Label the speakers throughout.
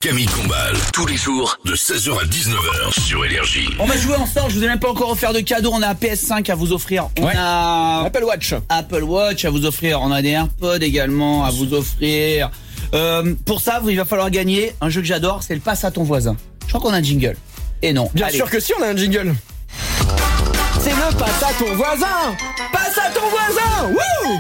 Speaker 1: Camille Combal, tous les jours de 16h à 19h sur Énergie.
Speaker 2: On va jouer ensemble, je vous ai même pas encore offert de cadeau. On a un PS5 à vous offrir. On a
Speaker 3: Apple Watch
Speaker 2: à vous offrir. On a des AirPods également à vous offrir. Pour ça, il va falloir gagner un jeu que j'adore, c'est le passe à ton voisin. Je crois qu'on a un jingle. Et non.
Speaker 3: Bien
Speaker 2: Allez.
Speaker 3: sûr que si, on a un jingle. C'est le passe à ton voisin. Passe à ton voisin. Wouh.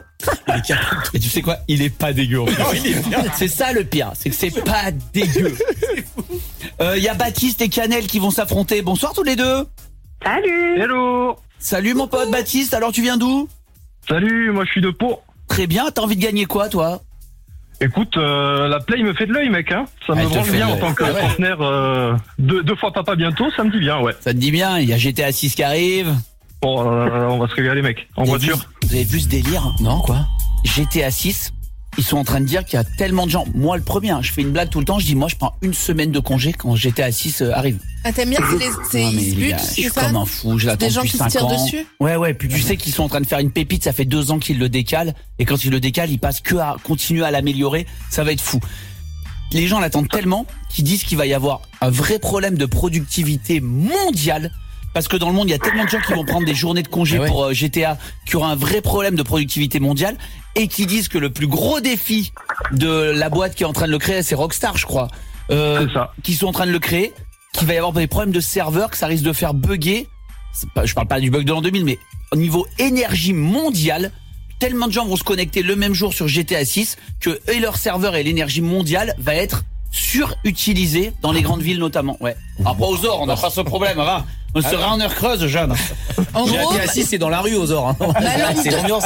Speaker 2: Et tu sais quoi? Il est pas dégueu. C'est ça le pire, c'est que c'est pas dégueu. Il y a Baptiste et Canel qui vont s'affronter. Bonsoir tous les deux.
Speaker 4: Salut.
Speaker 5: Hello.
Speaker 2: Salut mon pote Baptiste, alors tu viens d'où?
Speaker 5: Salut, moi je suis de Pau.
Speaker 2: Très bien, t'as envie de gagner quoi toi?
Speaker 5: Écoute, la Play me fait de l'œil, mec. Hein. Ça me
Speaker 2: Elle te
Speaker 5: branche
Speaker 2: fait
Speaker 5: bien
Speaker 2: de
Speaker 5: en
Speaker 2: l'œil.
Speaker 5: tant que trentenaire. Deux fois papa bientôt, ça me dit bien, ouais.
Speaker 2: Ça te dit bien, il y a GTA 6 qui arrive.
Speaker 5: Bon, on va se régaler, mec. En voiture.
Speaker 2: Vous avez vu ce délire? Non, quoi? GTA 6, ils sont en train de dire qu'il y a tellement de gens. Moi le premier, je fais une blague tout le temps, je dis moi je prends une semaine de congé quand GTA 6 arrive.
Speaker 6: Ah, t'aimes bien
Speaker 2: Non, mais
Speaker 6: ils se
Speaker 2: les gars,
Speaker 6: butent,
Speaker 2: je suis
Speaker 6: c'est ça?
Speaker 2: comme un fou, je l'attends
Speaker 6: Des gens
Speaker 2: depuis
Speaker 6: qui se
Speaker 2: 5
Speaker 6: tirent
Speaker 2: ans.
Speaker 6: dessus?
Speaker 2: Ouais, puis tu sais qu'ils sont en train de faire une pépite, ça fait 2 ans qu'ils le décalent, et quand ils le décalent, ils passent que à continuer à l'améliorer, ça va être fou. Les gens l'attendent tellement qu'ils disent qu'il va y avoir un vrai problème de productivité mondiale, parce que dans le monde, il y a tellement de gens qui vont prendre des journées de congé pour GTA, qu'il y aura un vrai problème de productivité mondiale, et qui disent que le plus gros défi de la boîte qui est en train de le créer, c'est Rockstar, je crois,
Speaker 5: C'est ça.
Speaker 2: qui sont en train de le créer, qu'il va y avoir des problèmes de serveurs, que ça risque de faire bugger. Je parle pas du bug de l'an 2000, mais au niveau énergie mondiale, tellement de gens vont se connecter le même jour sur GTA 6 que et leur serveur et l'énergie mondiale va être surutilisée dans les grandes villes notamment. Ouais. Après aux Ors, on n'a pas ce problème, va. On sera en heure creuse, Jeanne.
Speaker 6: En gros,
Speaker 3: GTA 6, c'est dans la rue aux Ors. Hein. C'est l'ambiance.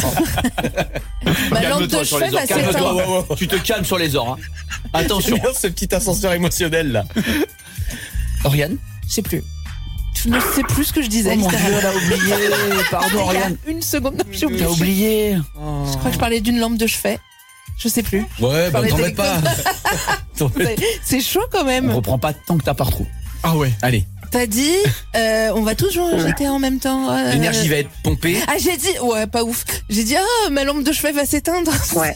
Speaker 6: ma lampe
Speaker 2: Calme-toi
Speaker 6: de
Speaker 2: sur les
Speaker 6: chevet
Speaker 2: Ors.
Speaker 6: va
Speaker 2: Calme-toi.
Speaker 6: s'éteindre.
Speaker 2: Tu te calmes sur les Ors. Hein. Attention.
Speaker 3: Ce petit ascenseur émotionnel là.
Speaker 2: Oriane.
Speaker 6: Je sais plus. Je ne sais plus ce que je disais.
Speaker 2: Oh mon Dieu,
Speaker 6: littéralement.
Speaker 2: elle a oublié. Pardon,
Speaker 6: Il y a
Speaker 2: Oriane.
Speaker 6: une seconde, j'ai oublié.
Speaker 2: T'as oublié.
Speaker 6: Je crois que je parlais d'une lampe de chevet. Je sais plus.
Speaker 3: Ouais, bah
Speaker 6: Parler
Speaker 3: t'en mets pas.
Speaker 6: C'est chaud quand
Speaker 2: On
Speaker 6: même.
Speaker 2: reprend pas tant que t'as pas retrouvé.
Speaker 3: Ah ouais. Allez.
Speaker 6: T'as dit, on va tous jouer à GTA en même temps.
Speaker 3: L'énergie va être pompée.
Speaker 6: Ah, j'ai dit, ouais, pas ouf. J'ai dit, ma lampe de chevet va s'éteindre.
Speaker 4: Ouais.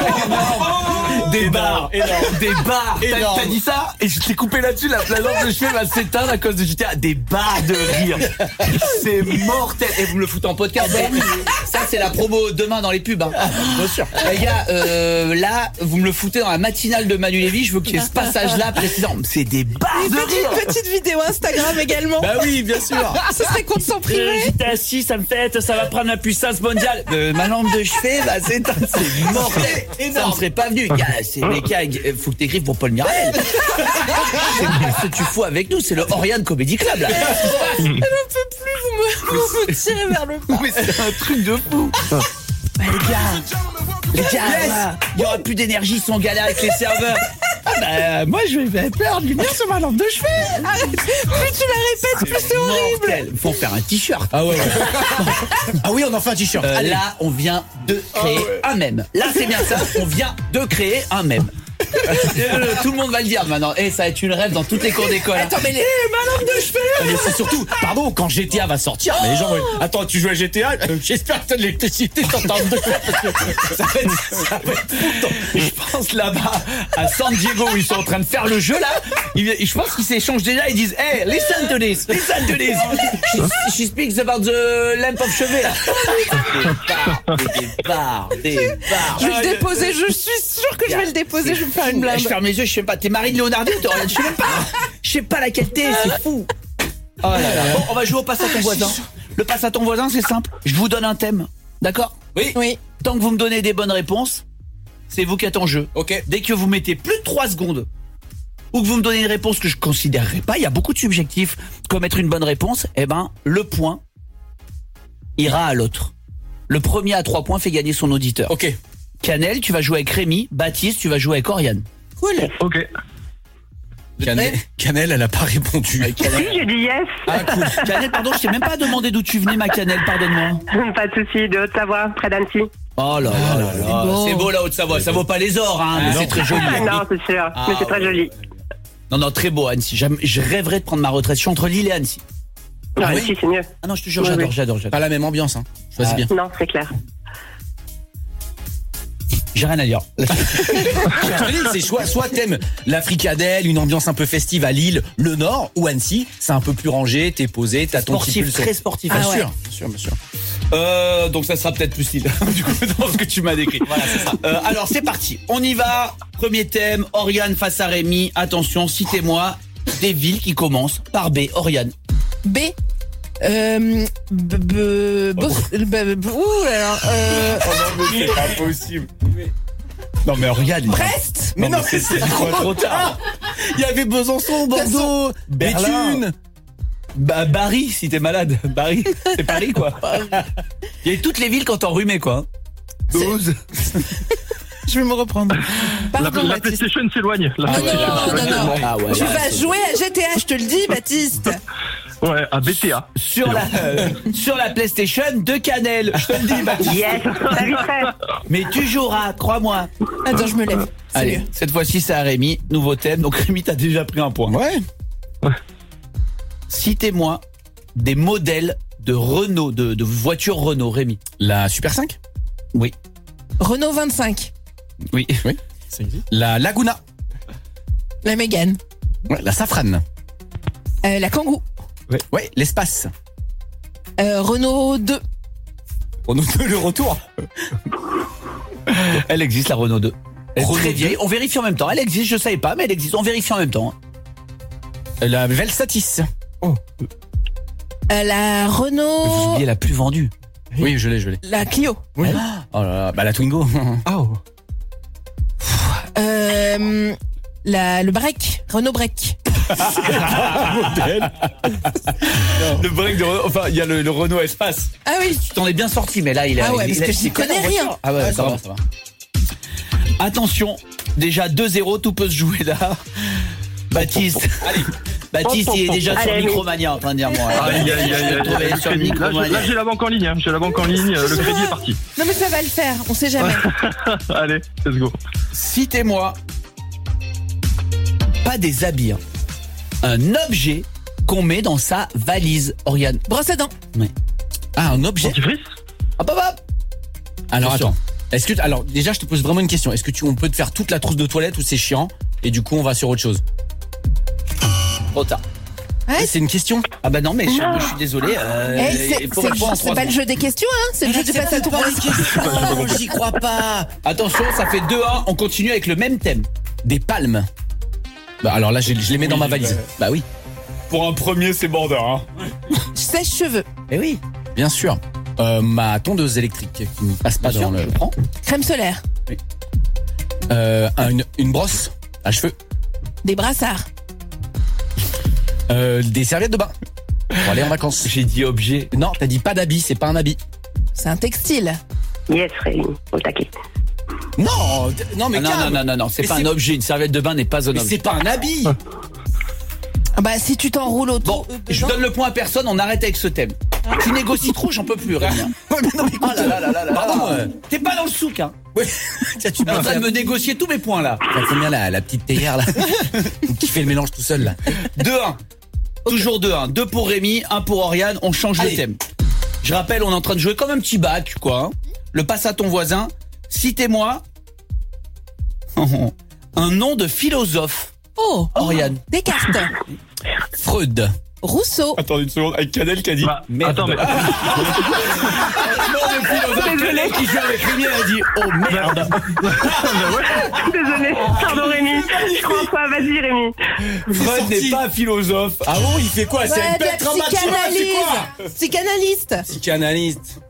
Speaker 2: Des barres, des barres.
Speaker 3: Énorme.
Speaker 2: T'as dit ça et je t'ai coupé là-dessus. La lampe de chevet va s'éteindre à cause de GTA. Des barres de rire. C'est mortel. Et vous me le foutez en podcast. Ça c'est la promo demain dans les pubs. Hein. Bien sûr. Les gars, là vous me le foutez dans la matinale de Manu Lévy. Je veux qu'il y ait ce passage-là précisant. C'est des barres de rire.
Speaker 6: Une petite vidéo Instagram également.
Speaker 3: Bah oui, bien sûr.
Speaker 6: Ce serait qu'on s'en priverait.
Speaker 2: J'étais assis, ça me fait, ça va prendre la puissance mondiale. Ma lampe de chevet, bah c'est mortel. Ça me serait pas venu. Gars, c'est les gars, faut que t'écrives pour Paul Mirabel. C'est ce que tu fous avec nous, c'est le Oriane Comedy Club là.
Speaker 6: Je ne peux plus, vous me tirez vers le bas.
Speaker 2: Mais c'est un truc de fou. Bah, les gars, voilà, il y aura plus d'énergie, ils sont en galère avec les serveurs. Ah bah moi je vais perdre lumière sur ma lampe de chevet.
Speaker 6: Arrête. Plus tu la répètes, plus c'est horrible.
Speaker 2: Mortel. Faut faire un t-shirt.
Speaker 3: Ah ouais. Ah oui, on en fait un t-shirt. Allez.
Speaker 2: Là, on vient de créer un mème. Là, c'est bien ça. On vient de créer un mème. Tout le monde va le dire maintenant. Et ça va être une rêve dans toutes les cours d'école.
Speaker 6: Attends, mais les...
Speaker 2: ma lampe de chevet.
Speaker 3: Mais c'est surtout, pardon, quand GTA va sortir, mais les gens vont... Attends, tu joues à GTA, j'espère que t'as de l'électricité sur ta lampe de chevet, parce que ça va être fou.
Speaker 2: Je pense là-bas à San Diego où ils sont en train de faire le jeu là. Je pense qu'ils s'échangent déjà. Ils disent hey, listen to this, listen to this. She speaks about the lamp of chevet là. Des barres.
Speaker 6: Je vais le déposer, je suis sûre que je vais le déposer, je vais me faire une blinde.
Speaker 2: Je ferme les yeux, je sais pas. T'es Marine Leonardo, je sais même pas. Je sais pas laquelle t'es, c'est fou. Oh là là. Bon, on va jouer au passe à ton voisin. Le passe à ton voisin, c'est simple. Je vous donne un thème, d'accord?
Speaker 6: Oui.
Speaker 2: Tant que vous me donnez des bonnes réponses, c'est vous qui êtes en jeu.
Speaker 3: Ok.
Speaker 2: Dès que vous mettez plus de 3 secondes ou que vous me donnez une réponse que je considérerais pas, il y a beaucoup de subjectifs comme être une bonne réponse, eh ben le point ira à l'autre. Le premier à 3 points fait gagner son auditeur.
Speaker 3: Ok.
Speaker 2: Canel, tu vas jouer avec Rémi. Baptiste, tu vas jouer avec Oriane.
Speaker 6: Cool.
Speaker 5: Ok.
Speaker 3: Canel, elle a pas répondu.
Speaker 2: Avec Canel.
Speaker 4: Si, j'ai dit yes.
Speaker 2: Ah cool. Canel, pardon, je t'ai même pas demandé d'où tu venais, ma Canel, pardonne-moi.
Speaker 4: Pas de souci, de Haute-Savoie, près d'Annecy.
Speaker 2: Oh là là là là.
Speaker 6: beau.
Speaker 2: C'est beau la Haute-Savoie, ça vaut pas les ors, hein, mais c'est très joli.
Speaker 4: Ah non, c'est sûr, mais c'est très joli.
Speaker 2: Non, très beau Annecy. Je rêverais de prendre ma retraite. Je suis entre Lille et Annecy.
Speaker 4: Non,
Speaker 3: Ah oui
Speaker 4: Annecy, c'est mieux.
Speaker 2: Ah non, je te jure,
Speaker 4: Oui,
Speaker 2: j'adore.
Speaker 3: Pas la même ambiance, hein. Choisis bien.
Speaker 4: Non, c'est clair.
Speaker 2: J'ai rien à dire.
Speaker 3: C'est soit t'aimes la fricadelle, une ambiance un peu festive à Lille, le Nord ou Annecy, c'est un peu plus rangé, t'es posé, t'as ton petit
Speaker 2: Sportif,
Speaker 3: pulso.
Speaker 2: très sportif.
Speaker 3: Bien
Speaker 6: Ah ouais.
Speaker 3: sûr, bien sûr.
Speaker 2: Donc ça sera peut-être plus style du coup dans ce que tu m'as décrit. Voilà, c'est ça. Alors c'est parti. On y va. Premier thème. Oriane face à Rémi. Attention, citez-moi des villes qui commencent par B. Oriane.
Speaker 6: B. Ouh là là.
Speaker 3: C'est pas possible.
Speaker 2: Non mais Oriane.
Speaker 6: Brest.
Speaker 2: Mais non, c'est trop tard.
Speaker 3: Il y avait Besançon, Bordeaux,
Speaker 2: Berlin.
Speaker 3: Béthune.
Speaker 2: Barry, si t'es malade. Barry, c'est Paris quoi. Il y a toutes les villes quand t'enrhumais quoi. 12.
Speaker 6: Je vais me reprendre. Pardon,
Speaker 5: La
Speaker 6: Baptiste.
Speaker 5: PlayStation s'éloigne. La
Speaker 6: Ah
Speaker 5: PlayStation s'éloigne.
Speaker 6: non.
Speaker 2: Ah ouais.
Speaker 6: Tu vas jouer à GTA, je te le dis, Baptiste.
Speaker 5: Ouais, à BTA.
Speaker 2: Sur la PlayStation de Canel. Je te le dis, Baptiste.
Speaker 4: Yes, ça vite fait.
Speaker 2: Mais tu joueras, crois-moi.
Speaker 6: Attends, je me lève. C'est
Speaker 2: Allez,
Speaker 6: mieux.
Speaker 2: cette fois-ci c'est à Rémi. Nouveau thème. Donc Rémi t'as déjà pris un point.
Speaker 3: Ouais.
Speaker 2: Citez-moi des modèles de Renault, de voitures Renault, Rémi.
Speaker 3: La Super 5.
Speaker 2: Oui.
Speaker 6: Renault 25.
Speaker 2: Oui.
Speaker 3: Oui. La Laguna.
Speaker 6: La Mégane.
Speaker 3: Ouais, la Safrane.
Speaker 6: La Kangoo.
Speaker 3: Ouais, l'espace.
Speaker 6: Renault 2.
Speaker 3: On nous donne le retour.
Speaker 2: Elle existe, la Renault 2. Elle est
Speaker 3: Renault
Speaker 2: très
Speaker 3: 2.
Speaker 2: vieille. On vérifie en même temps. Elle existe, je savais pas, mais elle existe. On vérifie en même temps.
Speaker 3: La Velsatis.
Speaker 6: La
Speaker 2: Vous
Speaker 6: Renault.
Speaker 2: oubliez la plus vendue.
Speaker 3: Oui, je l'ai.
Speaker 6: La Clio.
Speaker 3: Oh là là, bah la Twingo.
Speaker 6: Le Break. Renault Break.
Speaker 2: Le break de Renault. Enfin, il y a le Renault Espace.
Speaker 6: Ah oui.
Speaker 2: Tu t'en es bien sorti, mais là, il
Speaker 6: Ah ouais, parce que j'y connais rien.
Speaker 2: Ah ouais, ça va. Attention, déjà 2-0, tout peut se jouer là. Baptiste, allez. Baptiste, il est déjà sur
Speaker 4: Allez,
Speaker 2: Micromania en train de dire moi.
Speaker 5: Aïe, aïe, aïe, aïe.
Speaker 2: Trouvé
Speaker 5: Le
Speaker 2: sur
Speaker 5: crédit.
Speaker 2: Micromania.
Speaker 5: Là, j'ai la banque en ligne. J'ai la banque en ligne. Le crédit est parti.
Speaker 6: Non mais ça va le faire, on sait jamais.
Speaker 5: Allez, let's go.
Speaker 2: Citez-moi, pas des habits, hein. Un objet qu'on met dans sa valise, Oriane.
Speaker 6: Brosse à dents.
Speaker 3: Ah, un objet.
Speaker 5: Dentifrice.
Speaker 2: Hop, hop, hop.
Speaker 3: Alors
Speaker 2: Attention.
Speaker 3: attends. Alors déjà, je te pose vraiment une question. Est-ce que on peut te faire toute la trousse de toilette ou c'est chiant et du coup on va sur autre chose?
Speaker 2: Trop tard.
Speaker 6: Ouais,
Speaker 3: C'est une question.
Speaker 2: Ah bah non, mais je suis désolé. Il faut répondre en
Speaker 6: c'est
Speaker 2: 3
Speaker 6: pas le
Speaker 2: secondes.
Speaker 6: jeu des questions, hein. C'est le jeu du passe à ton
Speaker 3: J'y crois pas.
Speaker 2: Attention, ça fait 2-1. On continue avec le même thème.
Speaker 3: Des palmes. Bah alors là, je les mets dans ma valise. Bah oui,
Speaker 2: Pour un premier, c'est border. Hein.
Speaker 6: Sèche-cheveux.
Speaker 2: Eh oui.
Speaker 3: bien sûr. Ma tondeuse électrique qui ne passe pas
Speaker 2: Bien
Speaker 3: dans
Speaker 2: sûr,
Speaker 3: le.
Speaker 2: je prends.
Speaker 6: Crème solaire.
Speaker 3: Une brosse à cheveux.
Speaker 6: Des brassards.
Speaker 3: Des serviettes de bain pour aller en vacances.
Speaker 2: J'ai dit objet.
Speaker 3: Non, t'as dit pas d'habit, c'est pas un habit.
Speaker 6: C'est un textile.
Speaker 4: Yes, Rémi, au taquet.
Speaker 3: Non, non mais
Speaker 2: Ah, non,
Speaker 3: calme.
Speaker 2: non, c'est
Speaker 3: Mais
Speaker 2: pas
Speaker 3: c'est-
Speaker 2: un objet. Une serviette de bain n'est pas un
Speaker 3: Mais
Speaker 2: objet.
Speaker 3: c'est pas un habit.
Speaker 6: Ah bah si tu t'enroules
Speaker 2: Bon,
Speaker 6: autour.
Speaker 2: je donne le point à personne. On arrête avec ce thème. Tu négocies trop, j'en peux plus, Rémi.
Speaker 3: Ouais, mais non, mais
Speaker 2: Oh là là là là là.
Speaker 3: Pardon,
Speaker 2: T'es pas dans le souk, hein.
Speaker 3: Ouais. Tiens, tu
Speaker 2: T'es en
Speaker 3: peux
Speaker 2: train de me négocier tous mes points là.
Speaker 3: Ça fait bien la petite théière là qui fait le mélange tout seul là.
Speaker 2: 2-1. Toujours 2-1. 2 pour Rémi, 1 pour Oriane. On change
Speaker 3: Allez.
Speaker 2: de thème. Je rappelle, on est en train de jouer comme un petit bac, quoi. Hein. Le passe à ton voisin. Citez-moi un nom de philosophe.
Speaker 6: Oh,
Speaker 2: Oriane.
Speaker 6: Descartes.
Speaker 3: Freud.
Speaker 6: Rousseau.
Speaker 2: Attends une seconde, avec Canel qui a dit
Speaker 5: Bah,
Speaker 2: merde.
Speaker 5: attends, mais
Speaker 2: Non, le philosophe Canel qui joue avec Rémi, elle a dit oh merde.
Speaker 4: Désolé, pardon Rémi. Je crois pas, vas-y Rémi.
Speaker 2: Freud n'est pas philosophe.
Speaker 3: Ah bon, il fait quoi? C'est
Speaker 6: Ouais,
Speaker 3: une
Speaker 6: de la
Speaker 3: bête traumatisée, c'est quoi?
Speaker 6: Psychanalyste.
Speaker 3: Psychanalyste.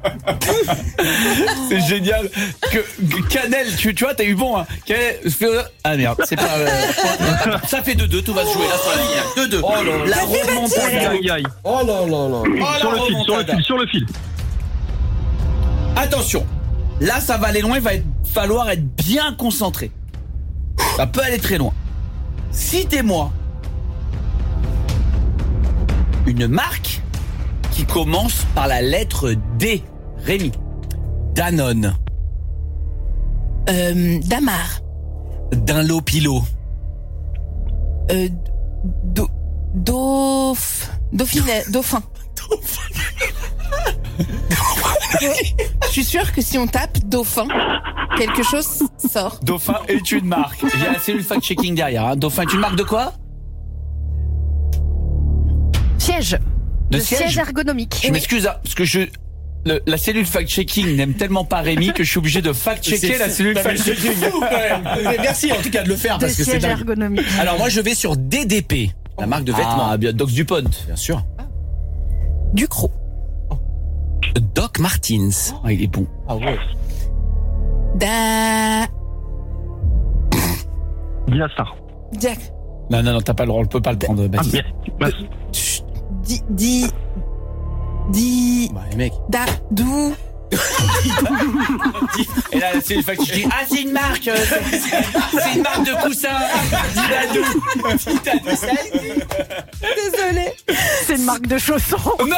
Speaker 2: C'est génial que Canel, tu vois, t'as eu bon. Hein. Canel, ah merde, c'est pas. Ça fait 2-2, tout va se jouer là sur la ligne. 2-2.
Speaker 3: Oh là là.
Speaker 2: La remontada.
Speaker 5: aïe, aïe, aïe.
Speaker 3: Oh là là là.
Speaker 5: Sur le fil, sur le fil, sur le fil.
Speaker 2: Attention, là ça va aller loin, il va falloir être bien concentré. Ça peut aller très loin. Citez-moi une marque qui commence par la lettre D. Rémi.
Speaker 3: Danone.
Speaker 6: Damar.
Speaker 3: Dunlop Pilo.
Speaker 6: Dauphin. Je suis sûre que si on tape dauphin, quelque chose sort.
Speaker 2: Dauphin est une marque. Il y a la cellule fact-checking derrière. Hein. Dauphin est une marque de quoi?
Speaker 7: Siège.
Speaker 2: De
Speaker 7: Le siège
Speaker 2: siège.
Speaker 7: ergonomique.
Speaker 2: Je m'excuse, hein, parce que la cellule fact-checking n'aime tellement pas Rémi que je suis obligé de fact-checker la cellule fact-checking.
Speaker 3: Merci en tout cas de le faire
Speaker 7: De
Speaker 3: parce que c'est
Speaker 7: siège
Speaker 3: dingue.
Speaker 7: ergonomique.
Speaker 3: Alors moi je vais sur DDP, la marque de vêtements.
Speaker 2: Ah, bien, Dox Dupont.
Speaker 3: Bien sûr.
Speaker 6: Ducrot.
Speaker 3: Doc Martens.
Speaker 2: Ah, il est bon.
Speaker 3: Ah ouais.
Speaker 5: Diastar.
Speaker 6: Diac.
Speaker 2: Non, t'as pas le droit, on peut pas le prendre,
Speaker 5: Ah,
Speaker 2: Baptiste.
Speaker 5: bien.
Speaker 3: Bah les mecs.
Speaker 6: Dou.
Speaker 2: Et là, c'est une fact-checking. Ah, c'est une marque. C'est une marque de coussin. Didadou.
Speaker 6: Désolée.
Speaker 7: C'est une marque de chaussons.
Speaker 2: Non,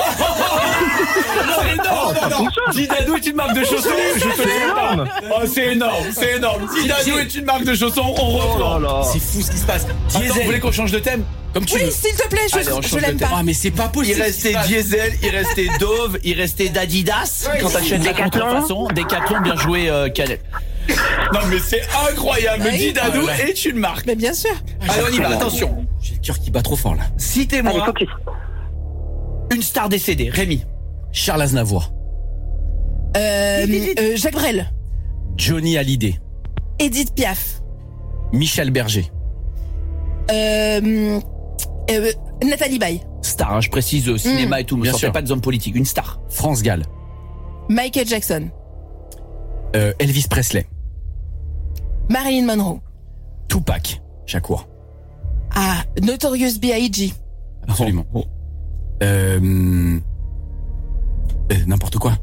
Speaker 2: Didadou est une marque de chaussons. Je te le dis pas. Oh, c'est énorme. Didadou est une marque de chaussons. On
Speaker 5: Oh
Speaker 2: reprend.
Speaker 5: là là.
Speaker 3: C'est fou ce qui se passe.
Speaker 2: Attends, vous voulez qu'on change de thème?
Speaker 3: Comme tu
Speaker 6: Oui,
Speaker 3: veux.
Speaker 6: s'il te plaît,
Speaker 2: Allez, on
Speaker 6: je
Speaker 2: change de
Speaker 6: l'aime
Speaker 2: thème.
Speaker 6: pas.
Speaker 3: Ah mais c'est pas
Speaker 2: Il
Speaker 3: possible.
Speaker 2: restait Diesel, il restait Dove, il restait d'Adidas. Quand t'achètes la
Speaker 4: Decathlon.
Speaker 2: contrefaçon, Decathlon, bien joué, Canet. Non mais c'est incroyable,
Speaker 6: Oui.
Speaker 2: Didadou
Speaker 3: Ah ouais.
Speaker 2: est une marque.
Speaker 6: Mais bien sûr.
Speaker 2: Allez, on y va, attention.
Speaker 3: J'ai le cœur qui bat trop fort là.
Speaker 4: Allez,
Speaker 2: Citez-moi
Speaker 4: focus.
Speaker 2: une star décédée, Rémi.
Speaker 3: Charles Aznavour,
Speaker 6: Jacques Brel.
Speaker 3: Johnny Hallyday,
Speaker 6: Edith Piaf.
Speaker 3: Michel Berger,
Speaker 6: Nathalie Baye.
Speaker 2: Star, hein, je précise, cinéma et tout, mais
Speaker 3: Bien
Speaker 2: ça fait
Speaker 3: sûr.
Speaker 2: pas de zone politique, une star.
Speaker 3: France Gall,
Speaker 6: Michael Jackson.
Speaker 3: Elvis Presley,
Speaker 6: Marilyn Monroe.
Speaker 3: Tupac Shakur.
Speaker 6: Ah, Notorious B.I.G.
Speaker 3: Absolument.
Speaker 2: Oh.
Speaker 3: N'importe quoi.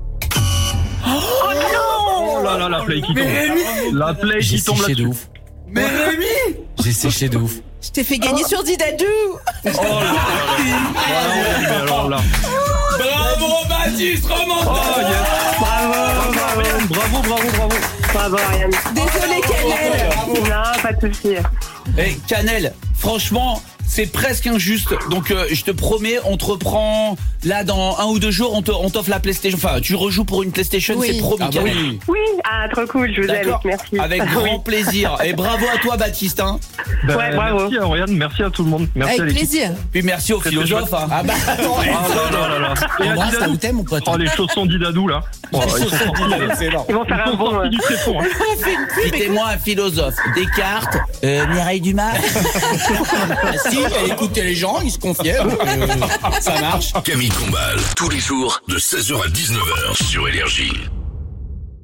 Speaker 5: Oh là là, la play qui tombe. La play
Speaker 3: J'ai
Speaker 5: qui tombe
Speaker 3: séché de
Speaker 5: là-dessus.
Speaker 3: ouf.
Speaker 2: Mais Rémi!
Speaker 3: J'ai séché de ouf.
Speaker 6: Je t'ai fait gagner sur Didadou.
Speaker 5: Oh là là. Alors là.
Speaker 2: Bravo Baptiste, remonte.
Speaker 5: Oh yes. Bravo.
Speaker 4: Bravo, Ariane.
Speaker 6: Désolée, Canel.
Speaker 4: Non, pas de souci.
Speaker 2: Eh, Canel, franchement, c'est presque injuste. Donc, je te promets, on te reprend là dans 1 ou 2 jours. On t'offre la PlayStation. Enfin, tu rejoues pour une PlayStation,
Speaker 6: Oui.
Speaker 2: c'est promis.
Speaker 3: Ah bah
Speaker 2: Canel.
Speaker 3: oui.
Speaker 4: Oui, trop cool, je vous aime,
Speaker 2: D'accord.
Speaker 4: merci.
Speaker 2: Avec grand plaisir. Et bravo à toi, Baptiste. Hein.
Speaker 5: Ben,
Speaker 4: Ouais, bravo.
Speaker 5: merci à Oriane, merci à tout le monde. Merci à
Speaker 6: Avec
Speaker 5: l'équipe.
Speaker 6: plaisir.
Speaker 2: Puis merci aux
Speaker 5: Très,
Speaker 2: philosophes.
Speaker 5: très
Speaker 2: Hein.
Speaker 3: Ah bah attends.
Speaker 5: Ah là là. Et à
Speaker 3: Embrasse, t'as
Speaker 5: Didadou.
Speaker 3: où t'aimes mon pote?
Speaker 5: Oh, les chaussons Didadou là. Oh, ils sont sortis,
Speaker 3: C'est énorme.
Speaker 4: Ils vont faire
Speaker 5: ils
Speaker 4: un
Speaker 5: sont
Speaker 4: bon...
Speaker 5: sortis du tréfonds. Hein.
Speaker 2: Citez-moi un philosophe. Descartes, Mireille Dumas.
Speaker 3: Ah, si, elle écoutait les gens, ils se confiaient. Ça marche.
Speaker 1: Camille Combal, tous les jours de 16h à 19h sur Énergie.